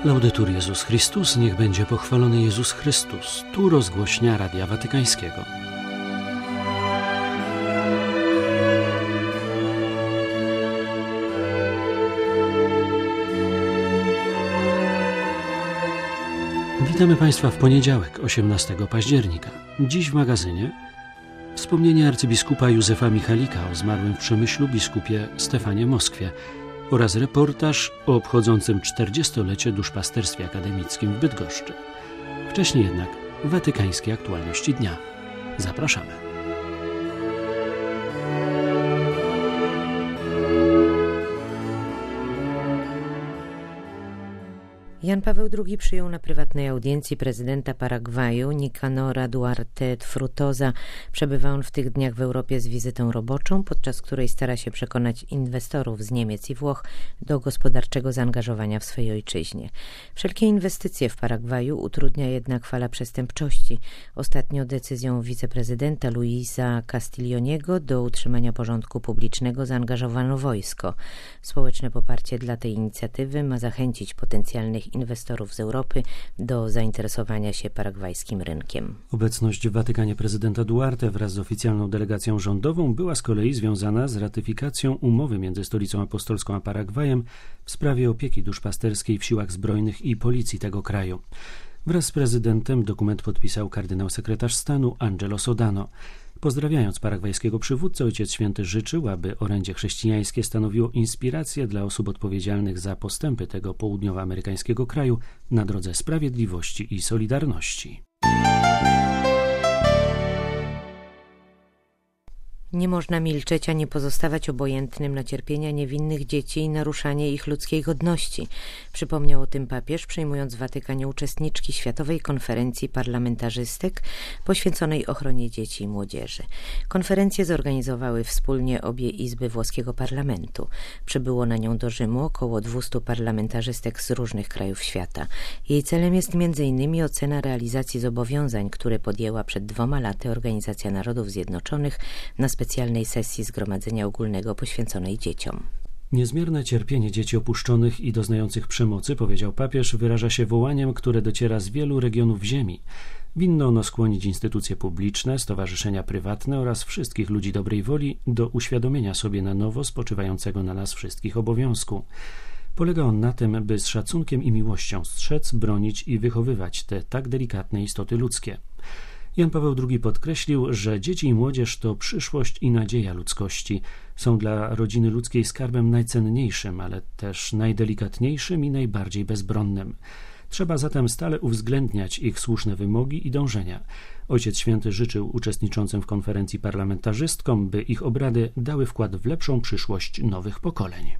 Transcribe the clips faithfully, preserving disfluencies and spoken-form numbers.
Laudetur Jezus Chrystus, niech będzie pochwalony Jezus Chrystus. Tu rozgłośnia Radia Watykańskiego. Witamy Państwa w poniedziałek, osiemnastego października. Dziś w magazynie wspomnienie arcybiskupa Józefa Michalika o zmarłym w Przemyślu biskupie Stefanie Moskwie oraz reportaż o obchodzącym czterdziestolecie duszpasterstwie akademickim w Bydgoszczy. Wcześniej jednak watykańskie aktualności dnia. Zapraszamy. Jan Paweł drugi przyjął na prywatnej audiencji prezydenta Paragwaju Nicanora Duarte Frutosa. Przebywa on w tych dniach w Europie z wizytą roboczą, podczas której stara się przekonać inwestorów z Niemiec i Włoch do gospodarczego zaangażowania w swojej ojczyźnie. Wszelkie inwestycje w Paragwaju utrudnia jednak fala przestępczości. Ostatnio decyzją wiceprezydenta Luisa Castiglioniego do utrzymania porządku publicznego zaangażowano wojsko. Społeczne poparcie dla tej inicjatywy ma zachęcić potencjalnych inwestorów z Europy do zainteresowania się paragwajskim rynkiem. Obecność w Watykanie prezydenta Duarte wraz z oficjalną delegacją rządową była z kolei związana z ratyfikacją umowy między Stolicą Apostolską a Paragwajem w sprawie opieki duszpasterskiej w siłach zbrojnych i policji tego kraju. Wraz z prezydentem dokument podpisał kardynał sekretarz stanu Angelo Sodano. Pozdrawiając paragwajskiego przywódcę, Ojciec Święty życzył, aby orędzie chrześcijańskie stanowiło inspirację dla osób odpowiedzialnych za postępy tego południowoamerykańskiego kraju na drodze sprawiedliwości i solidarności. Nie można milczeć ani pozostawać obojętnym na cierpienia niewinnych dzieci i naruszanie ich ludzkiej godności. Przypomniał o tym papież, przyjmując w Watykanie uczestniczki Światowej Konferencji Parlamentarzystek poświęconej ochronie dzieci i młodzieży. Konferencję zorganizowały wspólnie obie izby włoskiego parlamentu. Przybyło na nią do Rzymu około dwustu parlamentarzystek z różnych krajów świata. Jej celem jest między innymi ocena realizacji zobowiązań, które podjęła przed dwoma laty Organizacja Narodów Zjednoczonych na specjalnej sesji Zgromadzenia Ogólnego poświęconej dzieciom. Niezmierne cierpienie dzieci opuszczonych i doznających przemocy, powiedział papież, wyraża się wołaniem, które dociera z wielu regionów ziemi. Winno ono skłonić instytucje publiczne, stowarzyszenia prywatne oraz wszystkich ludzi dobrej woli do uświadomienia sobie na nowo spoczywającego na nas wszystkich obowiązku. Polega on na tym, by z szacunkiem i miłością strzec, bronić i wychowywać te tak delikatne istoty ludzkie. Jan Paweł drugi podkreślił, że dzieci i młodzież to przyszłość i nadzieja ludzkości. Są dla rodziny ludzkiej skarbem najcenniejszym, ale też najdelikatniejszym i najbardziej bezbronnym. Trzeba zatem stale uwzględniać ich słuszne wymogi i dążenia. Ojciec Święty życzył uczestniczącym w konferencji parlamentarzystkom, by ich obrady dały wkład w lepszą przyszłość nowych pokoleń.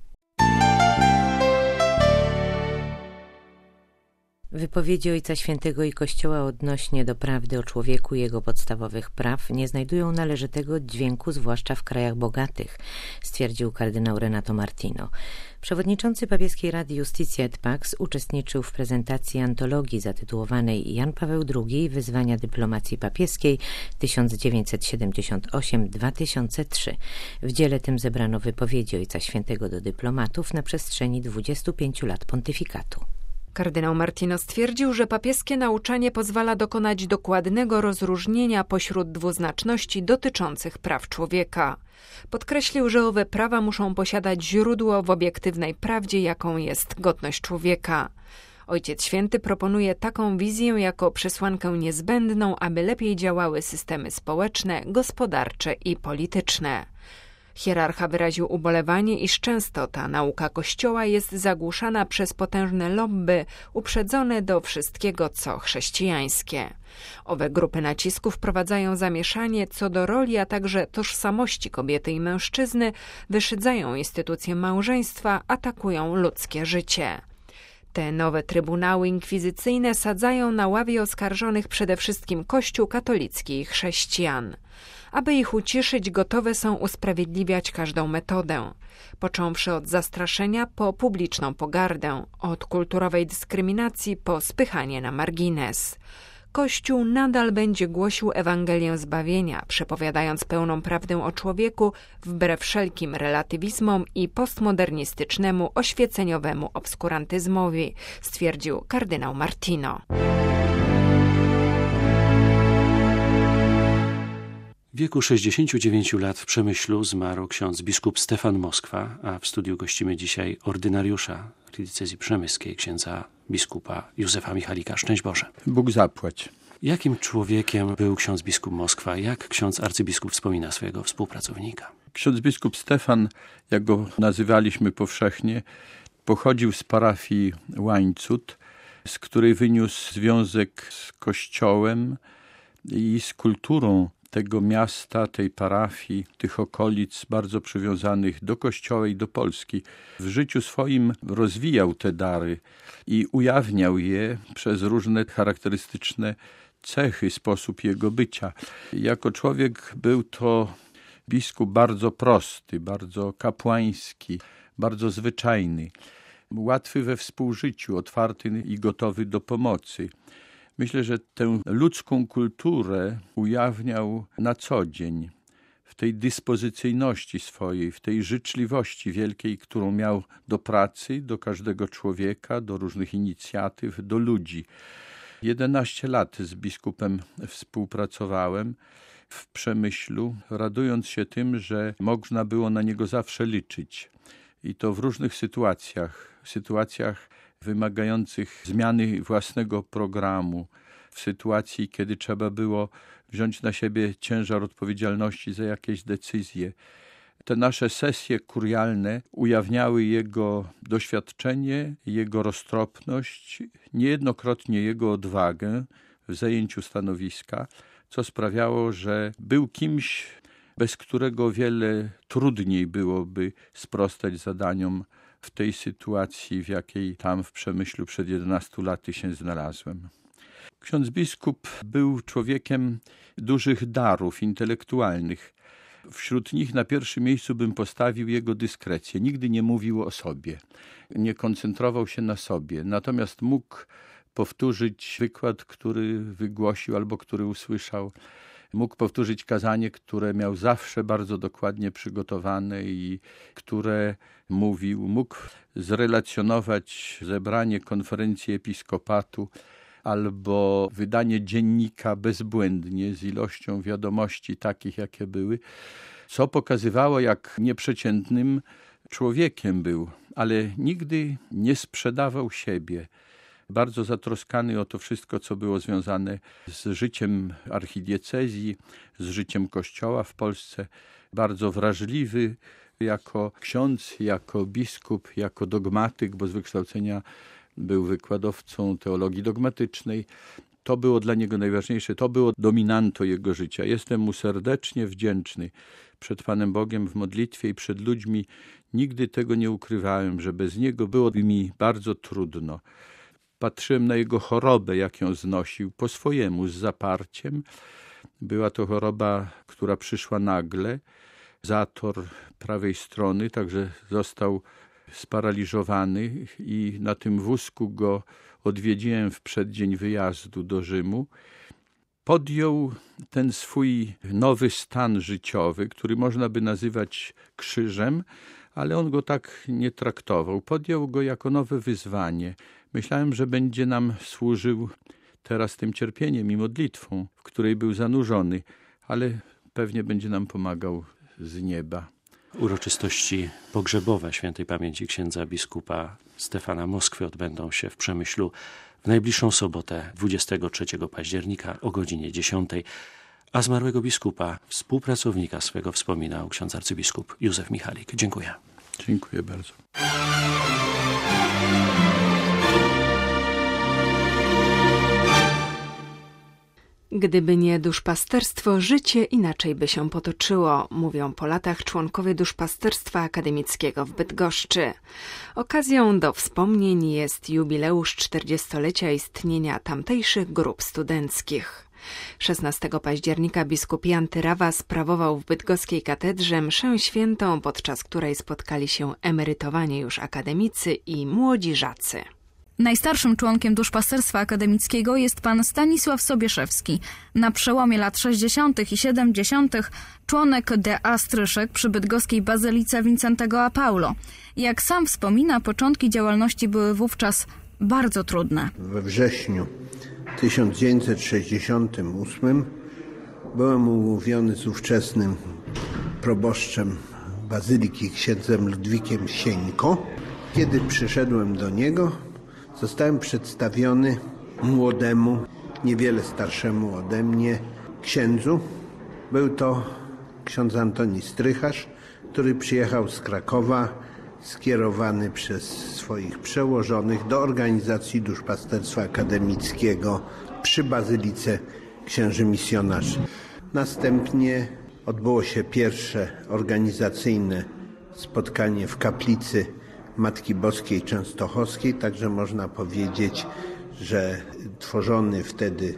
Wypowiedzi Ojca Świętego i Kościoła odnośnie do prawdy o człowieku i jego podstawowych praw nie znajdują należytego dźwięku, zwłaszcza w krajach bogatych, stwierdził kardynał Renato Martino. Przewodniczący papieskiej Rady Justitia et Pax uczestniczył w prezentacji antologii zatytułowanej Jan Paweł drugi – Wyzwania dyplomacji papieskiej tysiąc dziewięćset siedemdziesiąt osiem do dwa tysiące trzech. W dziele tym zebrano wypowiedzi Ojca Świętego do dyplomatów na przestrzeni dwudziestu pięciu lat pontyfikatu. Kardynał Martino stwierdził, że papieskie nauczanie pozwala dokonać dokładnego rozróżnienia pośród dwuznaczności dotyczących praw człowieka. Podkreślił, że owe prawa muszą posiadać źródło w obiektywnej prawdzie, jaką jest godność człowieka. Ojciec Święty proponuje taką wizję jako przesłankę niezbędną, aby lepiej działały systemy społeczne, gospodarcze i polityczne. Hierarcha wyraził ubolewanie, iż często ta nauka Kościoła jest zagłuszana przez potężne lobby uprzedzone do wszystkiego, co chrześcijańskie. Owe grupy nacisków wprowadzają zamieszanie co do roli, a także tożsamości kobiety i mężczyzny, wyszydzają instytucję małżeństwa, atakują ludzkie życie. Te nowe trybunały inkwizycyjne sadzają na ławie oskarżonych przede wszystkim Kościół katolicki i chrześcijan. Aby ich uciszyć, gotowe są usprawiedliwiać każdą metodę, począwszy od zastraszenia po publiczną pogardę, od kulturowej dyskryminacji po spychanie na margines. Kościół nadal będzie głosił Ewangelię zbawienia, przepowiadając pełną prawdę o człowieku wbrew wszelkim relatywizmom i postmodernistycznemu, oświeceniowemu obskurantyzmowi, stwierdził kardynał Martino. W wieku sześćdziesięciu dziewięciu lat w Przemyślu zmarł ksiądz biskup Stefan Moskwa, a w studiu gościmy dzisiaj ordynariusza diecezji przemyskiej, księdza biskupa Józefa Michalika. Szczęść Boże. Bóg zapłać. Jakim człowiekiem był ksiądz biskup Moskwa? Jak ksiądz arcybiskup wspomina swojego współpracownika? Ksiądz biskup Stefan, jak go nazywaliśmy powszechnie, pochodził z parafii Łańcut, z której wyniósł związek z Kościołem i z kulturą tego miasta, tej parafii, tych okolic bardzo przywiązanych do Kościoła i do Polski. W życiu swoim rozwijał te dary i ujawniał je przez różne charakterystyczne cechy, sposób jego bycia. Jako człowiek był to biskup bardzo prosty, bardzo kapłański, bardzo zwyczajny, łatwy we współżyciu, otwarty i gotowy do pomocy. Myślę, że tę ludzką kulturę ujawniał na co dzień, w tej dyspozycyjności swojej, w tej życzliwości wielkiej, którą miał do pracy, do każdego człowieka, do różnych inicjatyw, do ludzi. jedenaście lat z biskupem współpracowałem w Przemyślu, radując się tym, że można było na niego zawsze liczyć. I to w różnych sytuacjach, sytuacjach wymagających zmiany własnego programu, w sytuacji, kiedy trzeba było wziąć na siebie ciężar odpowiedzialności za jakieś decyzje. Te nasze sesje kurialne ujawniały jego doświadczenie, jego roztropność, niejednokrotnie jego odwagę w zajęciu stanowiska, co sprawiało, że był kimś, bez którego wiele trudniej byłoby sprostać zadaniom w tej sytuacji, w jakiej tam w Przemyślu przed jedenastu laty się znalazłem. Ksiądz biskup był człowiekiem dużych darów intelektualnych. Wśród nich na pierwszym miejscu bym postawił jego dyskrecję. Nigdy nie mówił o sobie, nie koncentrował się na sobie, natomiast mógł powtórzyć wykład, który wygłosił albo który usłyszał. Mógł powtórzyć kazanie, które miał zawsze bardzo dokładnie przygotowane i które mówił. Mógł zrelacjonować zebranie konferencji episkopatu albo wydanie dziennika bezbłędnie z ilością wiadomości takich, jakie były, co pokazywało, jak nieprzeciętnym człowiekiem był, ale nigdy nie sprzedawał siebie. Bardzo zatroskany o to wszystko, co było związane z życiem archidiecezji, z życiem Kościoła w Polsce. Bardzo wrażliwy jako ksiądz, jako biskup, jako dogmatyk, bo z wykształcenia był wykładowcą teologii dogmatycznej. To było dla niego najważniejsze, to było dominanto jego życia. Jestem mu serdecznie wdzięczny przed Panem Bogiem w modlitwie i przed ludźmi. Nigdy tego nie ukrywałem, że bez niego byłoby mi bardzo trudno. Patrzyłem na jego chorobę, jak ją znosił, po swojemu, z zaparciem. Była to choroba, która przyszła nagle. Zator prawej strony, także został sparaliżowany i na tym wózku go odwiedziłem w przeddzień wyjazdu do Rzymu. Podjął ten swój nowy stan życiowy, który można by nazywać krzyżem, ale on go tak nie traktował. Podjął go jako nowe wyzwanie. Myślałem, że będzie nam służył teraz tym cierpieniem i modlitwą, w której był zanurzony, ale pewnie będzie nam pomagał z nieba. Uroczystości pogrzebowe świętej pamięci księdza biskupa Stefana Moskwy odbędą się w Przemyślu w najbliższą sobotę, dwudziestego trzeciego października o godzinie dziesiątej. A zmarłego biskupa, współpracownika swego wspominał ksiądz arcybiskup Józef Michalik. Dziękuję. Dziękuję bardzo. Gdyby nie duszpasterstwo, życie inaczej by się potoczyło, mówią po latach członkowie duszpasterstwa akademickiego w Bydgoszczy. Okazją do wspomnień jest jubileusz czterdziestolecia istnienia tamtejszych grup studenckich. szesnastego października biskup Jan Tyrawa sprawował w bydgoskiej katedrze mszę świętą, podczas której spotkali się emerytowani już akademicy i młodzi żacy. Najstarszym członkiem duszpasterstwa akademickiego jest pan Stanisław Sobieszewski. Na przełomie lat sześćdziesiątych i siedemdziesiątych członek D A Stryszek przy bydgoskiej Bazylice Wincentego a Paulo. Jak sam wspomina, początki działalności były wówczas bardzo trudne. We wrześniu tysiąc dziewięćset sześćdziesiątym ósmym byłem umówiony z ówczesnym proboszczem Bazyliki, księdzem Ludwikiem Sieńko. Kiedy przyszedłem do niego, zostałem przedstawiony młodemu, niewiele starszemu ode mnie księdzu. Był to ksiądz Antoni Strycharz, który przyjechał z Krakowa, skierowany przez swoich przełożonych do organizacji duszpasterstwa akademickiego przy Bazylice Księży Misjonarzy. Następnie odbyło się pierwsze organizacyjne spotkanie w kaplicy Matki Boskiej Częstochowskiej, także można powiedzieć, że tworzony wtedy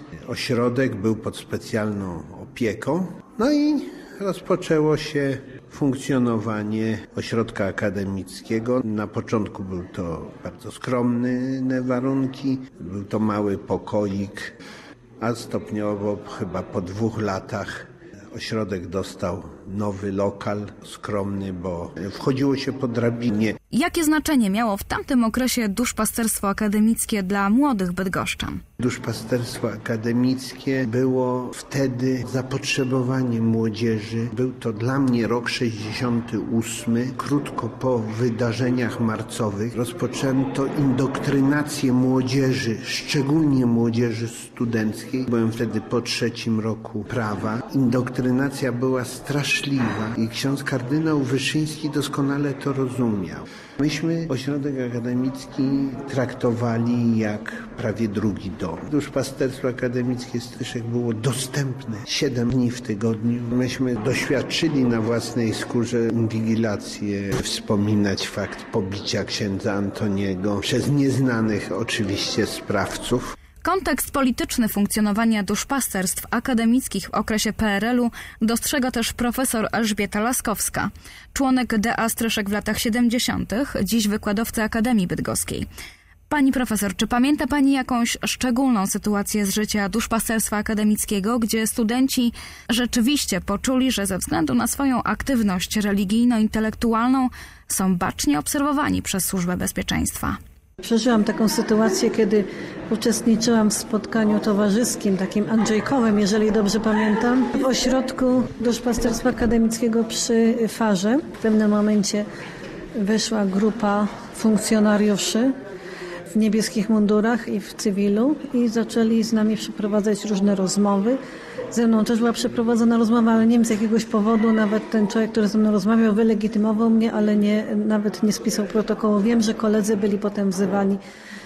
ośrodek był pod specjalną opieką. No i rozpoczęło się funkcjonowanie ośrodka akademickiego. Na początku były to bardzo skromne warunki, był to mały pokoik, a stopniowo, chyba po dwóch latach, ośrodek dostał nowy lokal, skromny, bo wchodziło się po drabinie. Jakie znaczenie miało w tamtym okresie duszpasterstwo akademickie dla młodych bydgoszczan? Duszpasterstwo akademickie było wtedy zapotrzebowaniem młodzieży. Był to dla mnie rok sześćdziesiąty ósmy. Krótko po wydarzeniach marcowych rozpoczęto indoktrynację młodzieży, szczególnie młodzieży studenckiej. Byłem wtedy po trzecim roku prawa. Indoktrynacja była straszliwa i ksiądz kardynał Wyszyński doskonale to rozumiał. Myśmy ośrodek akademicki traktowali jak prawie drugi dom. Duszpasterstwo akademickie Stryszek było dostępne siedem dni w tygodniu. Myśmy doświadczyli na własnej skórze inwigilację, wspominać fakt pobicia księdza Antoniego przez nieznanych oczywiście sprawców. Kontekst polityczny funkcjonowania duszpasterstw akademickich w okresie P R L u dostrzega też profesor Elżbieta Laskowska, członek D A Stryszek w latach siedemdziesiątych, dziś wykładowca Akademii Bydgoskiej. Pani profesor, czy pamięta pani jakąś szczególną sytuację z życia duszpasterstwa akademickiego, gdzie studenci rzeczywiście poczuli, że ze względu na swoją aktywność religijno-intelektualną są bacznie obserwowani przez Służbę Bezpieczeństwa? Przeżyłam taką sytuację, kiedy uczestniczyłam w spotkaniu towarzyskim, takim andrzejkowym, jeżeli dobrze pamiętam, w ośrodku duszpasterstwa akademickiego przy Farze. W pewnym momencie weszła grupa funkcjonariuszy w niebieskich mundurach i w cywilu i zaczęli z nami przeprowadzać różne rozmowy. Ze mną też była przeprowadzona rozmowa, ale nie wiem z jakiegoś powodu, nawet ten człowiek, który ze mną rozmawiał, wylegitymował mnie, ale nie, nawet nie spisał protokołu. Wiem, że koledzy byli potem wzywani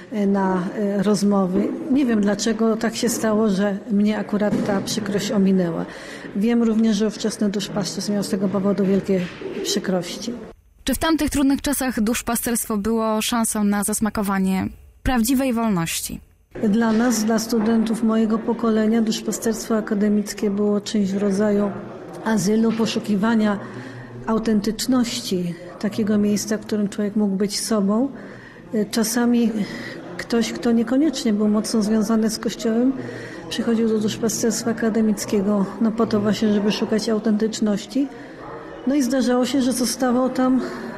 na rozmowy. Nie wiem, dlaczego tak się stało, że mnie akurat ta przykrość ominęła. Wiem również, że ówczesny duszpasterz miał z tego powodu wielkie przykrości. Czy w tamtych trudnych czasach duszpasterstwo było szansą na zasmakowanie prawdziwej wolności? Dla nas, dla studentów mojego pokolenia, duszpasterstwo akademickie było czymś w rodzaju azylu, poszukiwania autentyczności, takiego miejsca, w którym człowiek mógł być sobą. Czasami ktoś, kto niekoniecznie był mocno związany z Kościołem, przychodził do duszpasterstwa akademickiego no po to właśnie, żeby szukać autentyczności. No i zdarzało się, że zostawał tam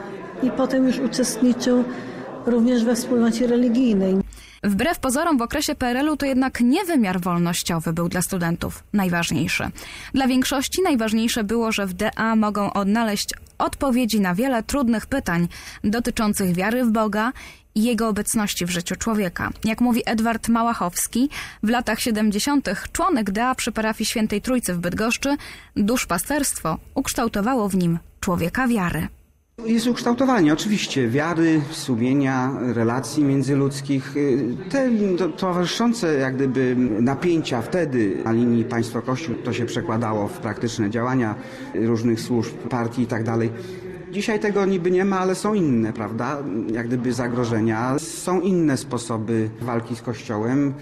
i potem już uczestniczył również we wspólnocie religijnej. Wbrew pozorom w okresie P R L u to jednak nie wymiar wolnościowy był dla studentów najważniejszy. Dla większości najważniejsze było, że w D A mogą odnaleźć odpowiedzi na wiele trudnych pytań dotyczących wiary w Boga i Jego obecności w życiu człowieka. Jak mówi Edward Małachowski, w latach siedemdziesiątych członek D A przy parafii Świętej Trójcy w Bydgoszczy, duszpasterstwo ukształtowało w nim człowieka wiary. Jest ukształtowanie oczywiście wiary, sumienia, relacji międzyludzkich. Te towarzyszące jak gdyby napięcia wtedy na linii państwo-kościół, to się przekładało w praktyczne działania różnych służb, partii i tak dalej. Dzisiaj tego niby nie ma, ale są inne, prawda, jak gdyby zagrożenia. Są inne sposoby walki z Kościołem.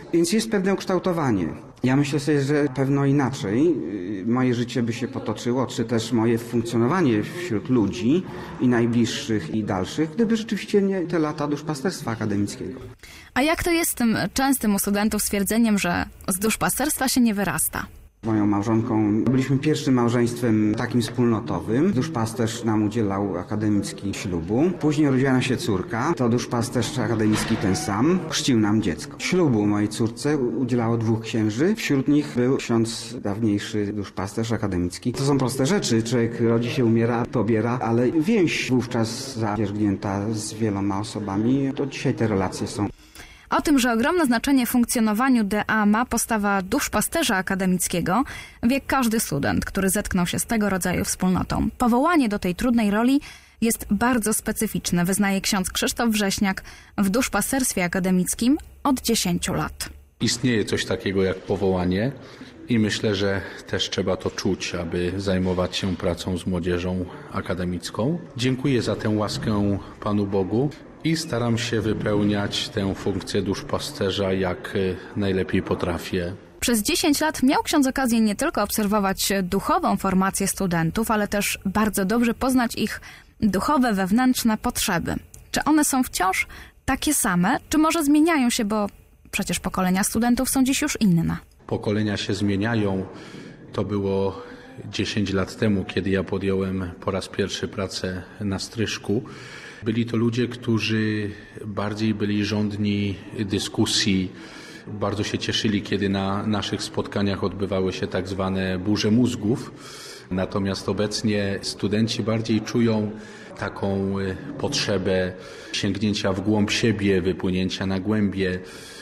Więc jest pewne ukształtowanie. Ja myślę sobie, że pewno inaczej moje życie by się potoczyło, czy też moje funkcjonowanie wśród ludzi i najbliższych i dalszych, gdyby rzeczywiście nie te lata duszpasterstwa akademickiego. A jak to jest z tym częstym u studentów stwierdzeniem, że z duszpasterstwa się nie wyrasta? Moją małżonką byliśmy pierwszym małżeństwem takim wspólnotowym. Duszpasterz nam udzielał akademicki ślubu. Później urodziła nam się córka. To duszpasterz akademicki ten sam chrzcił nam dziecko. Ślubu mojej córce udzielało dwóch księży. Wśród nich był ksiądz dawniejszy duszpasterz akademicki. To są proste rzeczy. Człowiek rodzi się, umiera, pobiera, ale więź wówczas zadzierzgnięta z wieloma osobami. Do dzisiaj te relacje są. O tym, że ogromne znaczenie w funkcjonowaniu D A ma postawa duszpasterza akademickiego, wie każdy student, który zetknął się z tego rodzaju wspólnotą. Powołanie do tej trudnej roli jest bardzo specyficzne, wyznaje ksiądz Krzysztof Wrześniak w duszpasterstwie akademickim od dziesięciu lat. Istnieje coś takiego jak powołanie i myślę, że też trzeba to czuć, aby zajmować się pracą z młodzieżą akademicką. Dziękuję za tę łaskę Panu Bogu. I staram się wypełniać tę funkcję duszpasterza jak najlepiej potrafię. Przez dziesięć lat miał ksiądz okazję nie tylko obserwować duchową formację studentów, ale też bardzo dobrze poznać ich duchowe, wewnętrzne potrzeby. Czy one są wciąż takie same, czy może zmieniają się, bo przecież pokolenia studentów są dziś już inne? Pokolenia się zmieniają. To było dziesięć lat temu, kiedy ja podjąłem po raz pierwszy pracę na stryżku. Byli to ludzie, którzy bardziej byli żądni dyskusji. Bardzo się cieszyli, kiedy na naszych spotkaniach odbywały się tak zwane burze mózgów. Natomiast obecnie studenci bardziej czują taką potrzebę sięgnięcia w głąb siebie, wypłynięcia na głębie.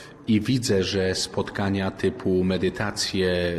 I widzę, że spotkania typu medytacje,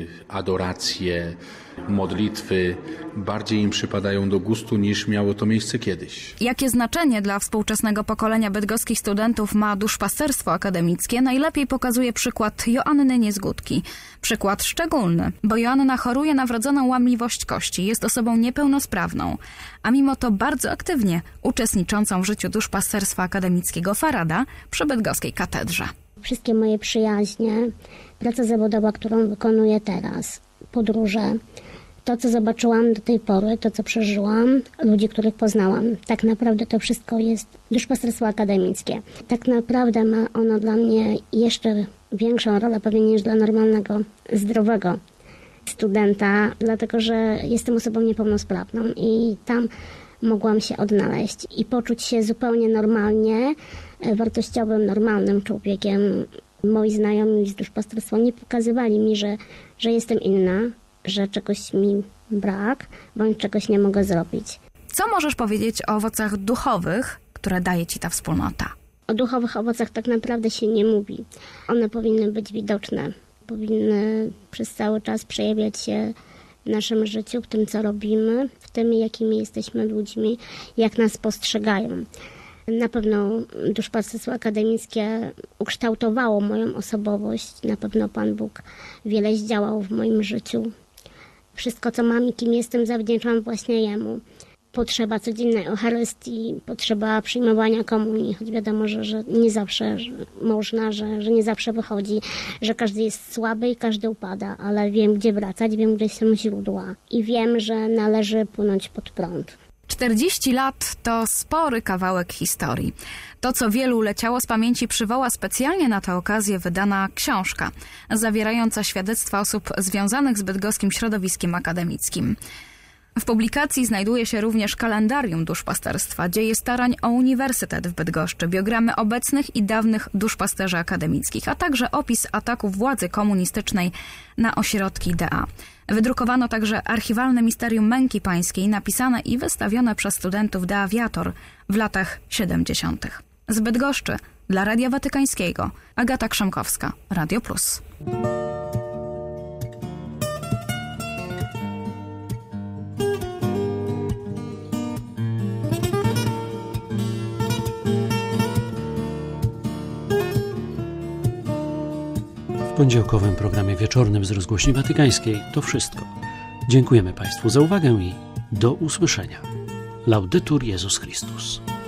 adoracje, modlitwy bardziej im przypadają do gustu niż miało to miejsce kiedyś. Jakie znaczenie dla współczesnego pokolenia bydgoskich studentów ma duszpasterstwo akademickie, najlepiej pokazuje przykład Joanny Niezgódki. Przykład szczególny, bo Joanna choruje na wrodzoną łamliwość kości, jest osobą niepełnosprawną, a mimo to bardzo aktywnie uczestniczącą w życiu duszpasterstwa akademickiego Farada przy bydgoskiej katedrze. Wszystkie moje przyjaźnie, praca zawodowa, którą wykonuję teraz, podróże, to, co zobaczyłam do tej pory, to, co przeżyłam, ludzi, których poznałam, tak naprawdę to wszystko jest duszpasterstwo akademickie. Tak naprawdę ma ono dla mnie jeszcze większą rolę pewnie niż dla normalnego, zdrowego studenta, dlatego że jestem osobą niepełnosprawną i tam mogłam się odnaleźć i poczuć się zupełnie normalnie, wartościowym, normalnym człowiekiem. Moi znajomi z duszpasterstwa nie pokazywali mi, że, że jestem inna, że czegoś mi brak, bądź czegoś nie mogę zrobić. Co możesz powiedzieć o owocach duchowych, które daje ci ta wspólnota? O duchowych owocach tak naprawdę się nie mówi. One powinny być widoczne. Powinny przez cały czas przejawiać się w naszym życiu, w tym, co robimy, w tym, jakimi jesteśmy ludźmi, jak nas postrzegają. Na pewno duszpasterstwo akademickie ukształtowało moją osobowość. Na pewno Pan Bóg wiele zdziałał w moim życiu. Wszystko, co mam i kim jestem, zawdzięczam właśnie Jemu. Potrzeba codziennej Eucharystii, potrzeba przyjmowania komunii, choć wiadomo, że, że nie zawsze że można, że, że nie zawsze wychodzi, że każdy jest słaby i każdy upada, ale wiem, gdzie wracać, wiem, gdzie są źródła i wiem, że należy płynąć pod prąd. czterdzieści lat to spory kawałek historii. To, co wielu leciało z pamięci, przywoła specjalnie na tę okazję wydana książka, zawierająca świadectwa osób związanych z bydgoskim środowiskiem akademickim. W publikacji znajduje się również kalendarium duszpasterstwa, dzieje starań o Uniwersytet w Bydgoszczy, biogramy obecnych i dawnych duszpasterzy akademickich, a także opis ataków władzy komunistycznej na ośrodki D A. Wydrukowano także archiwalne misterium męki pańskiej, napisane i wystawione przez studentów D A Wiator w latach siedemdziesiątych. Z Bydgoszczy dla Radia Watykańskiego Agata Krzemkowska, Radio Plus. W poniedziałkowym programie wieczornym z Rozgłośni Watykańskiej to wszystko. Dziękujemy Państwu za uwagę i do usłyszenia. Laudetur Jezus Chrystus.